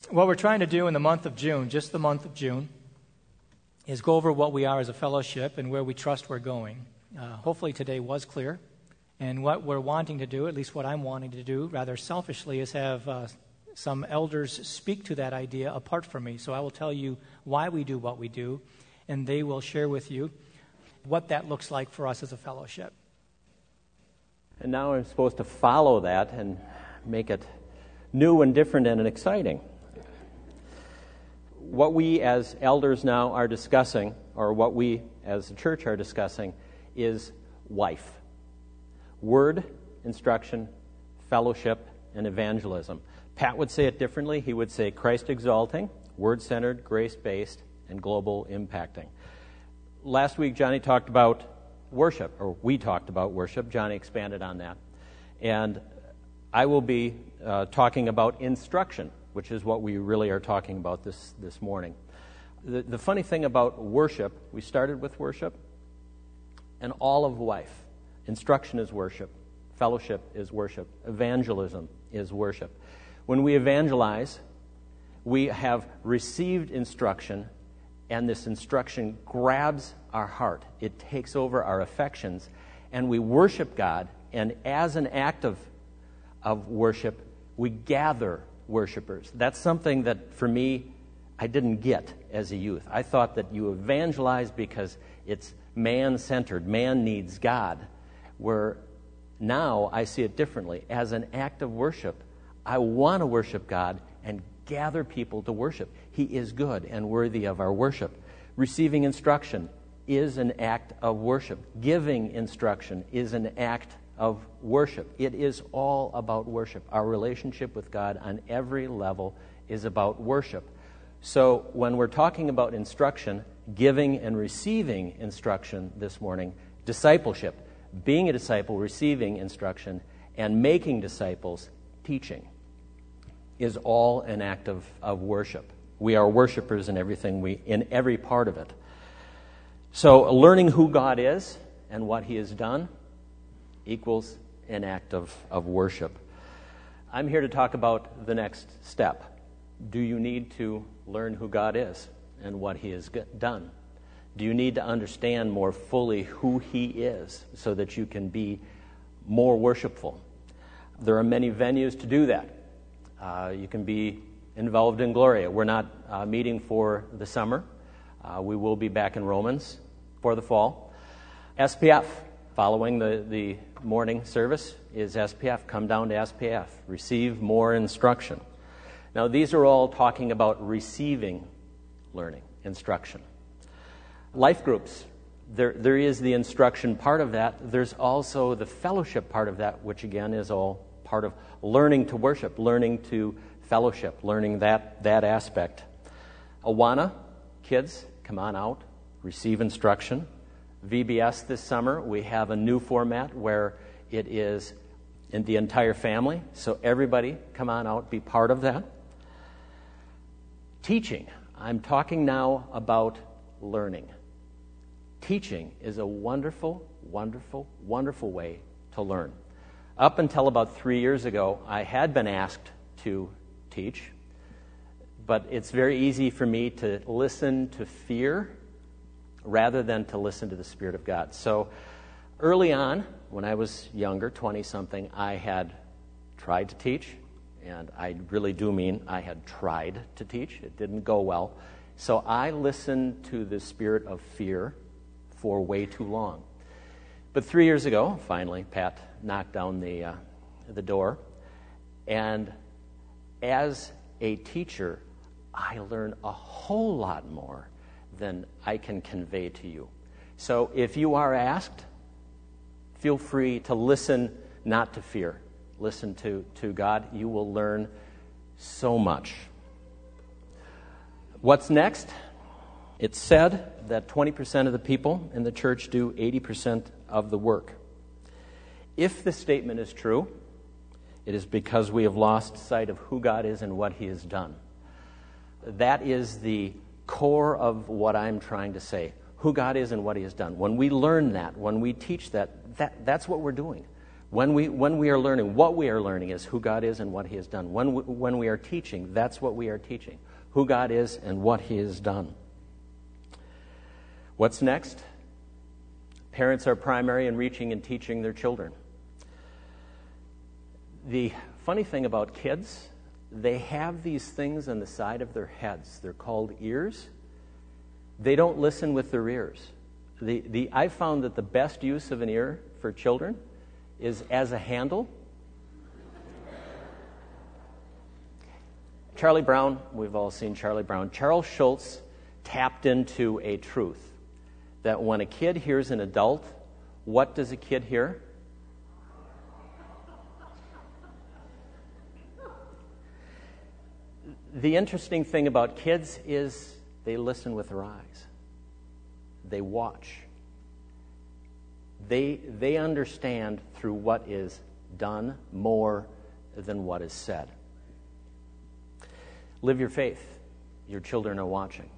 What we're trying to do in the month of June, just the month of June, is go over what we are as a fellowship and where we trust we're going. Hopefully today was clear. And what we're wanting to do, at least what I'm wanting to do, rather selfishly, is have some elders speak to that idea apart from me. So I will tell you why we do what we do, and they will share with you what that looks like for us as a fellowship. And now I'm supposed to follow that and make it new and different and exciting. What we as elders now are discussing, or what we as a church are discussing, is WIFE. Word, instruction, fellowship, and evangelism. Pat would say it differently. He would say Christ-exalting, word-centered, grace-based, and global impacting. Last week, Johnny talked about worship, or we talked about worship. Johnny expanded on that. And I will be talking about instruction, which is what we really are talking about this morning. The funny thing about worship, we started with worship, and all of life. Instruction is worship. Fellowship is worship. Evangelism is worship. When we evangelize, we have received instruction, and this instruction grabs our heart. It takes over our affections, and we worship God, and as an act of worship, we gather worshipers. That's something that, for me, I didn't get as a youth. I thought that you evangelize because it's man-centered. Man needs God. Where now I see it differently. As an act of worship, I want to worship God and gather people to worship. He is good and worthy of our worship. Receiving instruction is an act of worship. Giving instruction is an act of worship. It is all about worship. Our relationship with God on every level is about worship. So when we're talking about instruction, giving and receiving instruction this morning, discipleship, being a disciple, receiving instruction, and making disciples, teaching, is all an act of worship. We are worshipers in in every part of it. So learning who God is and what He has done equals an act of worship. I'm here to talk about the next step. Do you need to learn who God is and what He has done? Do you need to understand more fully who He is so that you can be more worshipful? There are many venues to do that. You can be involved in Gloria. We're not meeting for the summer. We will be back in Romans for the fall. SPF, following the morning service, is SPF. Come down to SPF. Receive more instruction. Now, these are all talking about receiving learning, instruction. Life groups, there is the instruction part of that. There's also the fellowship part of that, which again is all part of learning to worship, learning to fellowship, learning that aspect. Awana, kids, come on out, receive instruction. VBS this summer, we have a new format where it is in the entire family, so everybody come on out, be part of that. Teaching, I'm talking now about learning. Teaching is a wonderful, wonderful, wonderful way to learn. Up until about 3 years ago, I had been asked to teach, but it's very easy for me to listen to fear rather than to listen to the Spirit of God. So early on, when I was younger, 20-something, I had tried to teach, and I really do mean I had tried to teach. It didn't go well. So I listened to the spirit of fear for way too long. But 3 years ago, finally, Pat knocked down the door, and as a teacher, I learned a whole lot more than I can convey to you. So if you are asked, feel free to listen, not to fear. Listen to God. You will learn so much. What's next? It's said that 20% of the people in the church do 80% of the work. If this statement is true, it is because we have lost sight of who God is and what He has done. That is the core of what I'm trying to say. Who God is and what He has done. When we learn that, when we teach that, that's what we're doing. When we are learning, what we are learning is who God is and what He has done. When we are teaching, that's what we are teaching, who God is and what He has done. What's next? Parents are primary in reaching and teaching their children. The funny thing about kids, they have these things on the side of their heads. They're called ears. They don't listen with their ears. I found that the best use of an ear for children is as a handle. Charlie Brown, we've all seen Charlie Brown. Charles Schulz tapped into a truth that when a kid hears an adult, what does a kid hear? The interesting thing about kids is they listen with their eyes. They watch. They understand through what is done more than what is said. Live your faith. Your children are watching.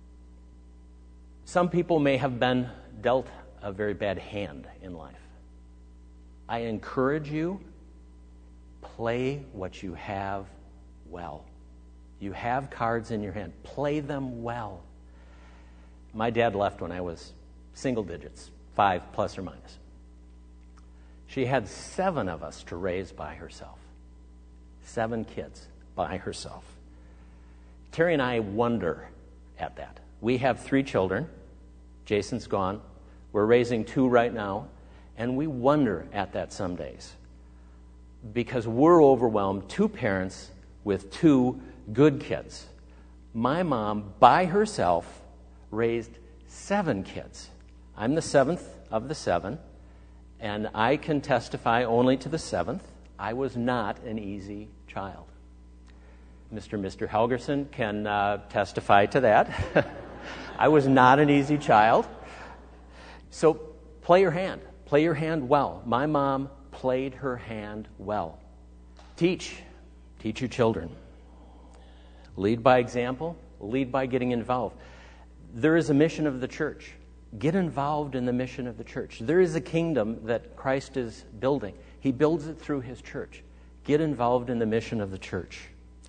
Some people may have been dealt a very bad hand in life. I encourage you, play what you have well. You have cards in your hand. Play them well. My dad left when I was single digits, 5 plus or minus. She had 7 of us to raise by herself. 7 kids by herself. Terry and I wonder at that. We have 3 children. Jason's gone. We're raising 2 right now. And we wonder at that some days. Because we're overwhelmed, 2 parents with 2 good kids. My mom, by herself, raised 7 kids. I'm the 7th of the 7, and I can testify only to the 7th. I was not an easy child. Mr. Helgerson can testify to that. I was not an easy child. So play your hand. Play your hand well. My mom played her hand well. Teach your children. Lead by example. Lead by getting involved. There is a mission of the church. Get involved in the mission of the church. There is a kingdom that Christ is building. He builds it through His church. Get involved in the mission of the church.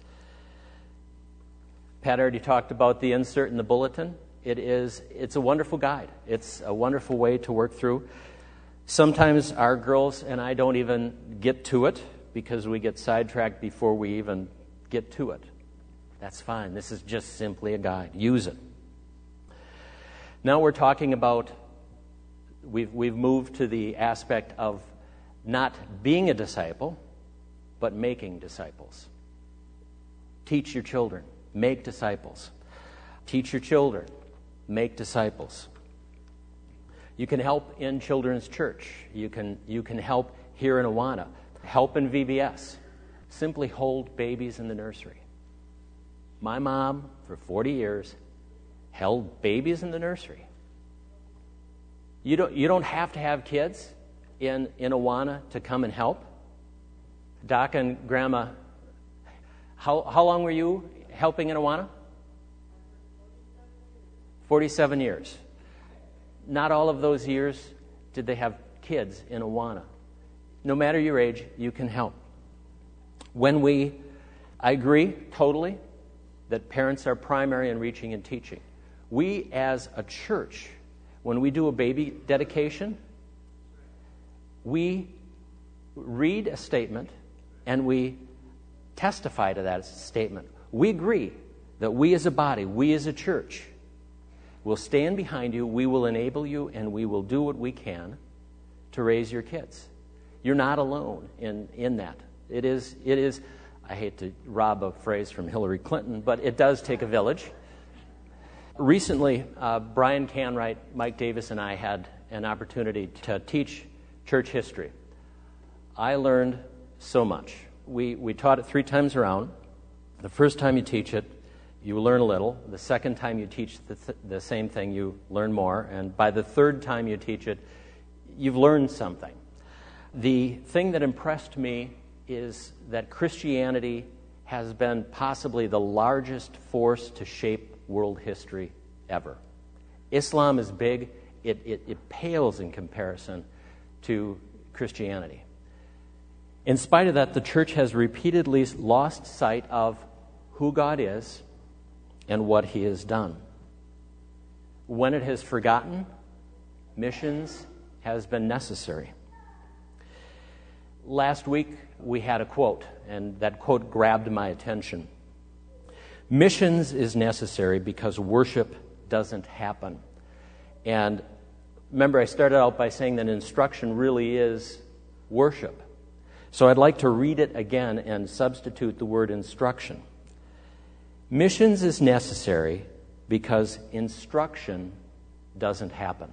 Pat already talked about the insert in the bulletin. It's a wonderful guide. It's a wonderful way to work through. Sometimes our girls and I don't even get to it because we get sidetracked before we even get to it. That's fine. This is just simply a guide. Use it. Now we're talking about, we've moved to the aspect of not being a disciple, but making disciples. Teach your children. Make disciples. Teach your children. Make disciples. You can help in children's church. You can help here in Awana. Help in VBS. Simply hold babies in the nursery. My mom, for 40 years, held babies in the nursery. You don't have to have kids in Awana to come and help. Doc and Grandma, how long were you helping in Awana? 47 years. Not all of those years did they have kids in Awana. No matter your age, you can help. I agree totally that parents are primary in reaching and teaching. We as a church, when we do a baby dedication, we read a statement and we testify to that statement. We agree that we as a body, we as a church, will stand behind you, we will enable you, and we will do what we can to raise your kids. You're not alone in that. It is. I hate to rob a phrase from Hillary Clinton, but it does take a village. Recently, Brian Canwright, Mike Davis, and I had an opportunity to teach church history. I learned so much. We taught it 3 times around. The first time you teach it, you learn a little. The second time you teach the same thing, you learn more. And by the 3rd time you teach it, you've learned something. The thing that impressed me is that Christianity has been possibly the largest force to shape world history ever. Islam is big. It pales in comparison to Christianity. In spite of that, the church has repeatedly lost sight of who God is and what He has done. When it has forgotten, missions has been necessary. Last week, we had a quote, and that quote grabbed my attention. Missions is necessary because worship doesn't happen. And remember, I started out by saying that instruction really is worship. So I'd like to read it again and substitute the word instruction. Missions is necessary because instruction doesn't happen.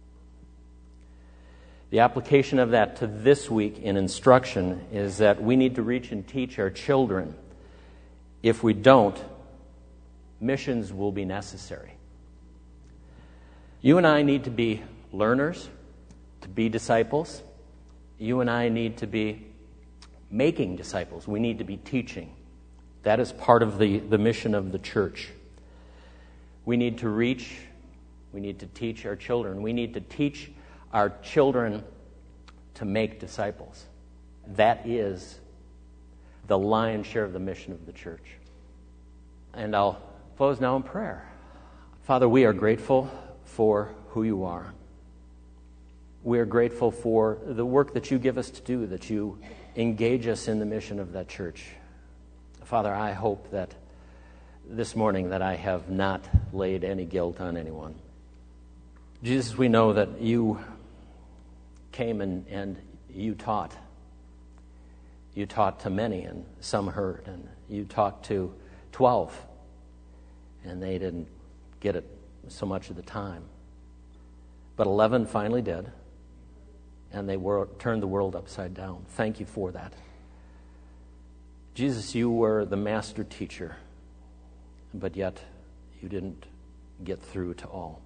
The application of that to this week in instruction is that we need to reach and teach our children. If we don't, missions will be necessary. You and I need to be learners, to be disciples. You and I need to be making disciples. We need to be teaching. That is part of the mission of the church. We need to reach, we need to teach our children. We need to teach our children to make disciples. That is the lion's share of the mission of the church. And I'll close now in prayer. Father, we are grateful for who you are. We are grateful for the work that you give us to do, that you engage us in the mission of that church. Father, I hope that this morning that I have not laid any guilt on anyone. Jesus, we know that you came and you taught. You taught to many, and some heard. And you talked to 12, and they didn't get it so much of the time. But 11 finally did, and they turned the world upside down. Thank you for that. Jesus, you were the master teacher, but yet you didn't get through to all.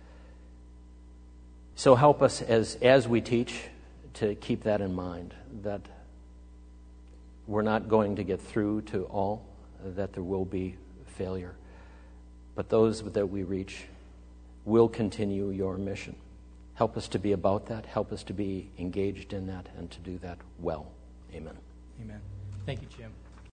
So help us as we teach to keep that in mind, that we're not going to get through to all, that there will be failure, but those that we reach will continue your mission. Help us to be about that. Help us to be engaged in that and to do that well. Amen. Amen. Thank you, Jim.